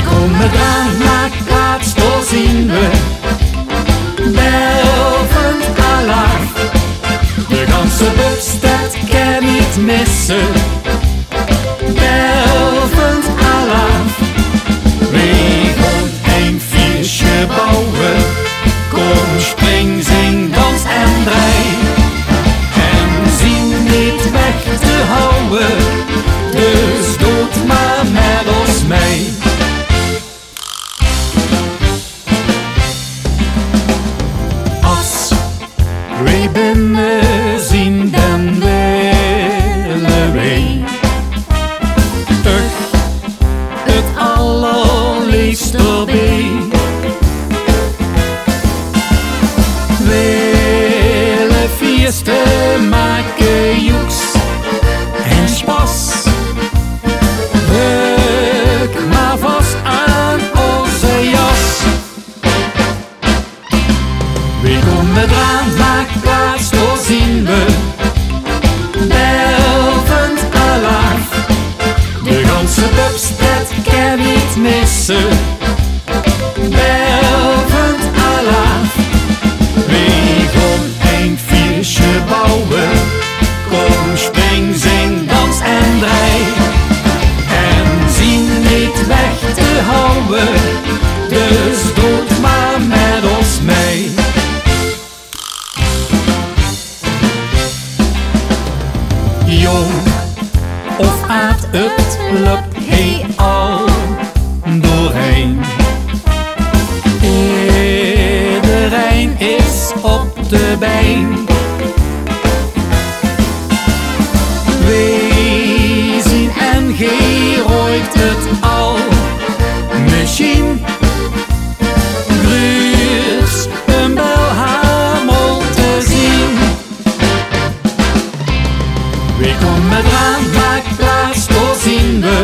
komen eraan, maak plaats, daar zien we. Belvend Alaaf, de ganse Bupstad kan niet missen. Belvend Alaaf, we gaan een feestje bouwen. Kom, spring, zing, dans en draai. En zien niet weg te houden, dus doet maar met ons mee. Als wij binnen zien, dan willen wij toch het allerliefst erbij. Willen feesten maken, joeks en spas. Ruk maar vast aan onze jas. We komen eraan, maak plaats, daar zien we. Belvend Alaaf, de ganse Bupstad kan niet missen. Belvend Alaaf, we gaan een feestje bouwen. Kom, spring, zing, dans en draai. En zien niet weg te houden, dus doet maar met ons mee. Jong of oud, het loopt hij al doorheen. Iedereen is op de been. We zien en gij hoort het al. Misschien grüß een belhamel te zien. We komen eraan, maak plaats, daar zien we.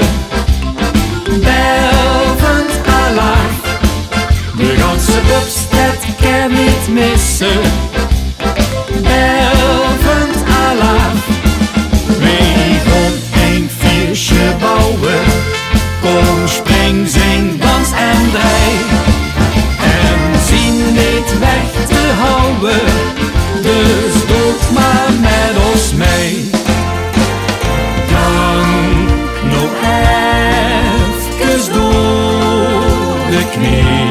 Belvend Alaaf, de ganse Bupstad kan niet missen. Belvend Alaaf, we gaan een feestje bouwen. Kom, spring, zing, dans en draai. En zien niet weg te houden, dus doet maar met ons mee. Dan nog even door de knie.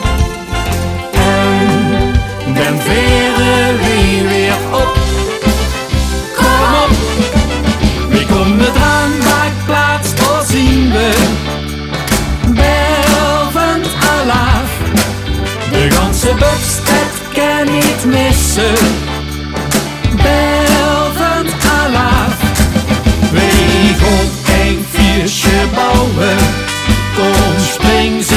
En dan veren we weer op. Kom op, we komen eraan, maak plaats, daar zien we. Belvend Alaaf, de ganse Bupstad kan niet missen. Belvend Alaaf, we gaan een feestje bouwen. Kom, spring, zing.